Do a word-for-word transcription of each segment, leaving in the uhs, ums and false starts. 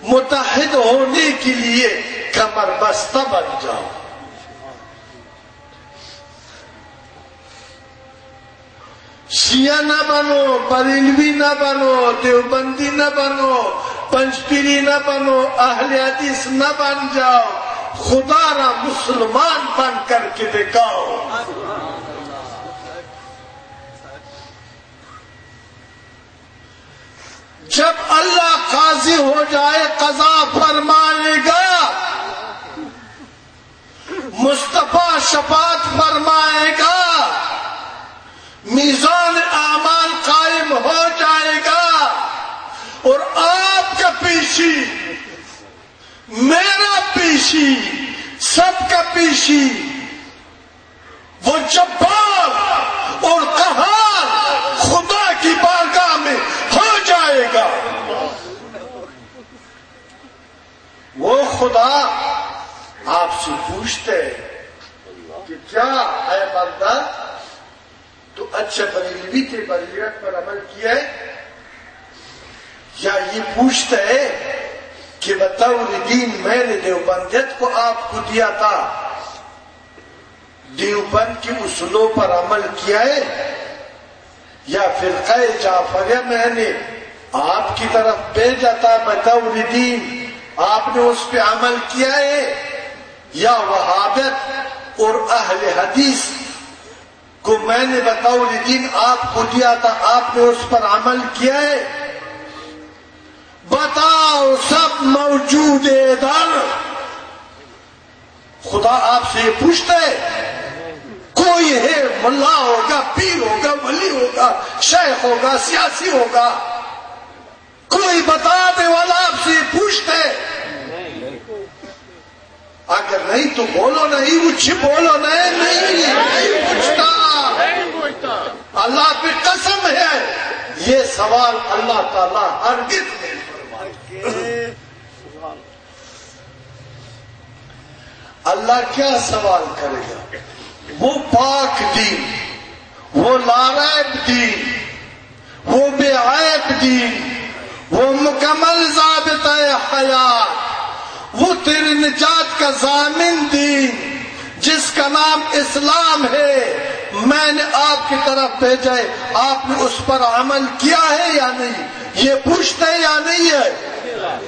متحد ہونے کے لیے کمر بستہ بن جاؤ. شیعہ نہ بنو، بریلوی نہ بنو، دیوبندی نہ بنو، پنجپیری نہ بنو، اہل حدیث نہ بن جاؤ، خدا را مسلمان بن کر کے دکھاؤ. جب اللہ قاضی ہو جائے قضا فرمائے گا، مصطفیٰ شفاعت فرمائے گا، میزان اعمال قائم ہو جائے گا، اور آپ کا پیشی، میرا پیشی، سب کا پیشی، وہ جبار اور قہار خدا کی بارگاہ میں ہو جائے گا. وہ خدا آپ سے پوچھتے کہ کیا اے بندہ تو اچھا بریلوی تھے، بریلیت پر عمل کیا ہے؟ یا یہ پوچھتا ہے کہ بطور دین میں نے دیوبندیت کو آپ کو دیا تھا، دیوبند کی اصولوں پر عمل کیا ہے؟ یا فرقہ جعفریہ میں نے آپ کی طرف بھیجا تھا بطور دین، آپ نے اس پہ عمل کیا ہے؟ یا وہابیت اور اہل حدیث کو میں نے بطور دین آپ کو دیا تھا، آپ نے اس پر عمل کیا ہے؟ بتاؤ، سب موجود ہے ادھر. خدا آپ سے یہ پوچھتا ہے. کوئی ہے، ملا ہوگا، پیر ہوگا، ولی ہوگا، شیخ ہوگا، سیاسی ہوگا، کوئی بتانے والا آپ سے یہ پوچھتا ہے؟ اگر نہیں تو بولو نہیں، اچھی بولو نہیں، نہیں پوچھتا. اللہ پہ قسم ہے یہ سوال اللہ تعالیٰ ہرگز نہیں فرمائے. اللہ کیا سوال کرے گا؟ وہ پاک دین، وہ لاریب دین، وہ بے عیب دین، وہ مکمل ضابطہ حیات، وہ تیری نجات کا ضامن دین جس کا نام اسلام ہے، میں نے آپ کی طرف بھیجا ہے، آپ نے اس پر عمل کیا ہے یا نہیں؟ یہ پوچھتے ہیں یا نہیں ہے؟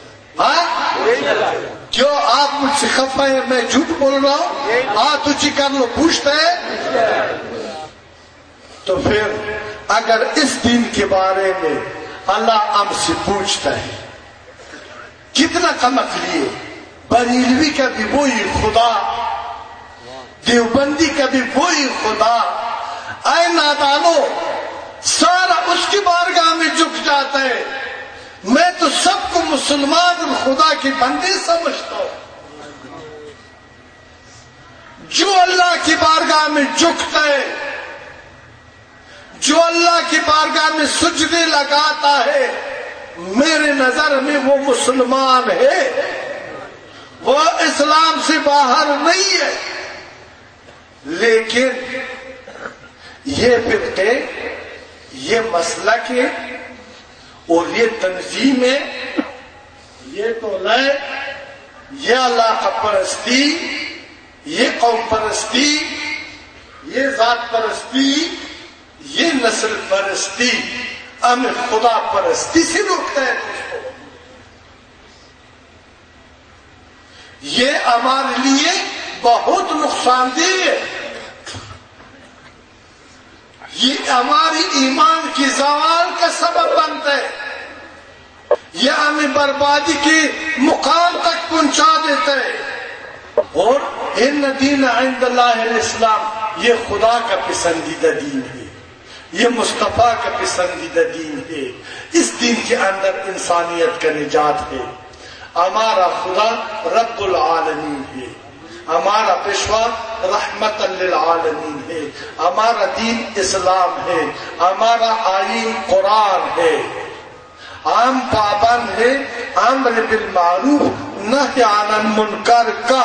ہاں؟ کیوں آپ مجھ سے خفا ہے؟ میں جھوٹ بول رہا ہوں؟ ہاں تجھے کر لو. پوچھتے ہیں تو پھر اگر اس دین کے بارے میں اللہ ہم سے پوچھتا ہے کتنا کم عقلی ہے. بریلوی کا بھی وہی خدا، دیوبندی کا بھی وہی خدا. اے نادانو، سارا اس کی بارگاہ میں جھک جاتا ہے. میں تو سب کو مسلمان اور خدا کی بندی سمجھتا ہوں. جو اللہ کی بارگاہ میں جھکتا ہے، جو اللہ کی بارگاہ میں سجدے لگاتا ہے، میرے نظر میں وہ مسلمان ہے، وہ اسلام سے باہر نہیں ہے. لیکن یہ فرقے، یہ مسلک ہے اور یہ تنظیمیں، یہ تو لے، یہ اللہ پرستی، یہ قوم پرستی، یہ ذات پرستی، یہ نسل پرستی، ہمیں خدا پرستی سے روکتا ہے. یہ ہمارے لیے بہت نقصان دہ ہے. یہ ہماری ایمان کی زوال کا سبب بنتا ہے. یہ ہمیں بربادی کے مقام تک پہنچا دیتا ہے. اور ان دین عند اللہ الاسلام، یہ خدا کا پسندیدہ دین ہے، یہ مصطفیٰ کا پسندیدہ دین ہے. اس دین کے اندر انسانیت کا نجات ہے. ہمارا خدا رب العالمین ہے، ہمارا پیشوا رحمت للعالمین ہے، ہمارا دین اسلام ہے، ہمارا آئین قرآن ہے. ہم پابند ہے امر بالمعروف نہی عن المنکر کا.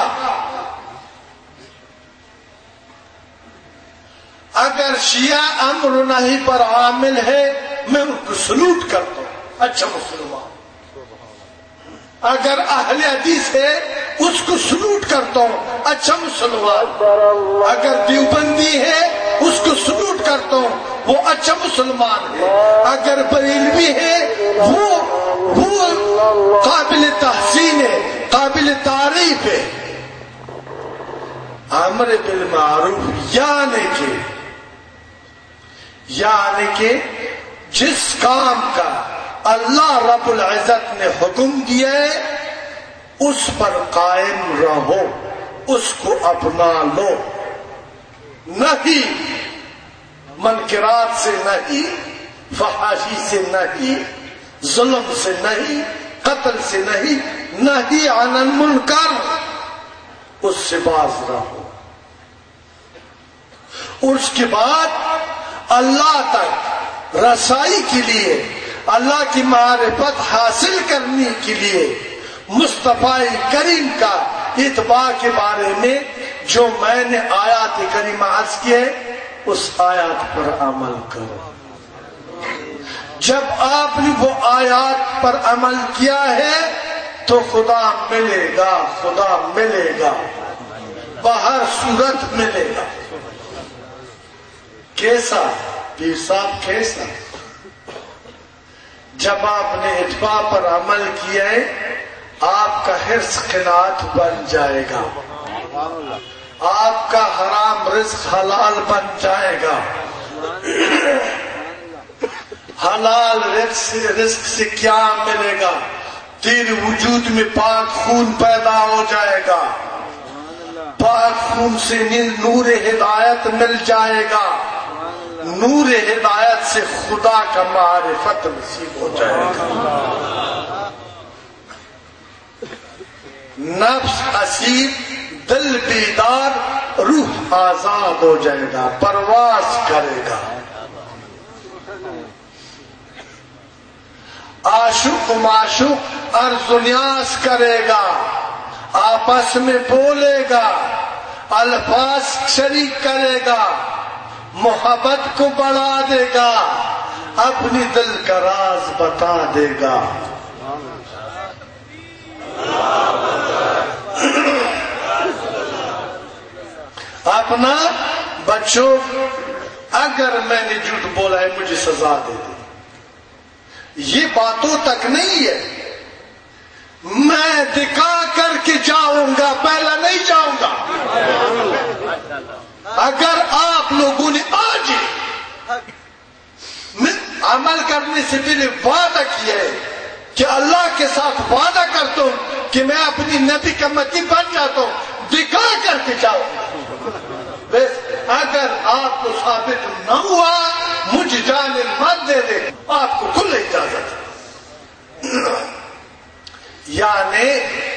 اگر شیعہ امر نہی پر عامل ہے، میں ان کو سلوٹ کرتا ہوں. اچھا مسلمان، اگر اہل حدیث ہے اس کو سلوٹ کرتا ہوں، اچھا مسلمان. اگر دیوبندی ہے اس کو سلوٹ کرتا ہوں، وہ اچھا مسلمان ہے. اگر بریلوی ہے وہ وہ قابل تحسین ہے، قابل تعریف ہے. امر بالمعروف یعنی کہ یعنی کہ جس کام کا اللہ رب العزت نے حکم دیا ہے اس پر قائم رہو، اس کو اپنا لو. نہیں منکرات سے نہیں، فحاشی سے نہیں، ظلم سے نہیں، قتل سے نہیں، نہی عن المنکر، اس سے باز رہو. اور اس کے بعد اللہ تک رسائی کے لیے، اللہ کی معرفت حاصل کرنے کے لیے مصطفیٰ کریم کا اتباع کے بارے میں جو میں نے آیات کریمہ عرض کی ہے اس آیات پر عمل کرو. جب آپ نے وہ آیات پر عمل کیا ہے تو خدا ملے گا، خدا ملے گا، بہر صورت ملے گا. کیسا پیر صاحب کیسا؟ جب آپ نے اتباع پر عمل کیا ہے آپ کا حرص قناعت بن جائے گا، آپ کا حرام رزق حلال بن جائے گا. حلال رزق سے کیا ملے گا؟ تیرے وجود میں پاک خون پیدا ہو جائے گا، پاک خون سے نور ہدایت مل جائے گا، نور ہدایت سے خدا کا معرفت نصیب ہو جائے گا. نفس اسیر، دل بیدار، روح آزاد ہو جائے گا، پرواز کرے گا. عاشق معشوق عرض و نیاز کرے گا، آپس میں بولے گا، الفاظ شریک کرے گا، محبت کو بڑھا دے گا، اپنی دل کا راز بتا دے گا. اپنا بچوں اگر میں نے جھوٹ بولا ہے مجھے سزا دے دے، یہ باتوں تک نہیں ہے. میں دکھا کر کے جاؤں گا، پہلا نہیں جاؤں گا. اگر آپ لوگوں نے آج عمل کرنے سے پہلے وعدہ کیا ہے کہ اللہ کے ساتھ وعدہ کرتا ہوں کہ میں اپنی نبی کا متی بن جاتا ہوں، دکھا کر کے جاؤں گا. بس اگر آپ کو ثابت نہ ہوا مجھے جانے مت دے دے، آپ کو کھل اجازت. یعنی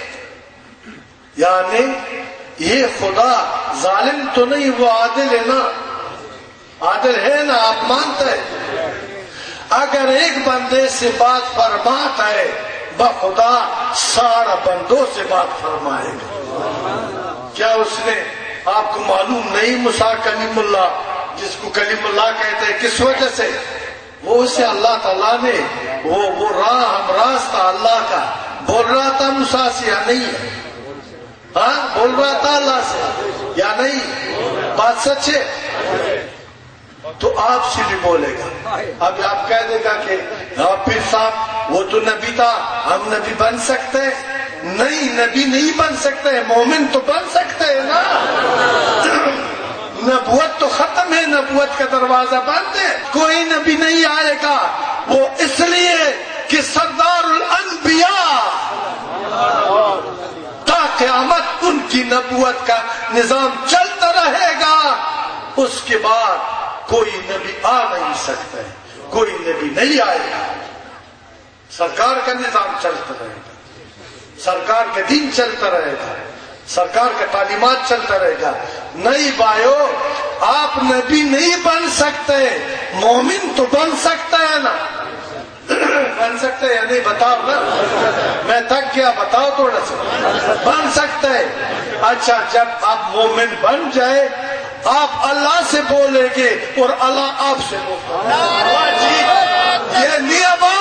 یعنی یہ خدا ظالم تو نہیں، وہ عادل ہے نا، عادل ہے نا، آپ مانتے ہیں. اگر ایک بندے سے بات فرماتا ہے بخدا سارا بندوں سے بات فرمائے گا. کیا اس نے آپ کو معلوم نہیں موسیٰ کلیم اللہ جس کو کلیم اللہ کہتے ہیں کس وجہ سے؟ وہ اسے اللہ تعالیٰ نے وہ وہ راہ ہم راستہ اللہ کا بول رہا تھا موسیٰ سے یا نہیں؟ ہاں بول رہا تھا اللہ سے یا نہیں؟ بات سچ ہے تو آپ سے بھی بولے گا. اب آپ کہہ دے گا کہ پھر صاحب وہ تو نبی تھا، ہم نبی بن سکتے ہیں؟ نہیں، نبی نہیں بن سکتے، مومن تو بن سکتے ہیں نا. نبوت تو ختم ہے، نبوت کا دروازہ بند ہے، کوئی نبی نہیں آئے گا. وہ اس لیے کہ سردار الانبیاء تا قیامت ان کی نبوت کا نظام چلتا رہے گا. اس کے بعد کوئی نبی آ نہیں سکتا ہے، کوئی نبی نہیں آئے گا. سرکار کا نظام چلتا رہے گا، سرکار کا دین چلتا رہے گا، سرکار کا تعلیمات چلتا رہے گا. نہیں بھائیو، آپ نبی نہیں بن سکتے، مومن تو بن سکتا ہے نا. بن سکتے ہیں یا نہیں بتاؤ نا، میں تھک گیا، بتاؤ تھوڑا سا. بن سکتے ہیں. اچھا جب آپ مومن بن جائے آپ اللہ سے بولیں گے اور اللہ آپ سے بولے گا. یہ نہیں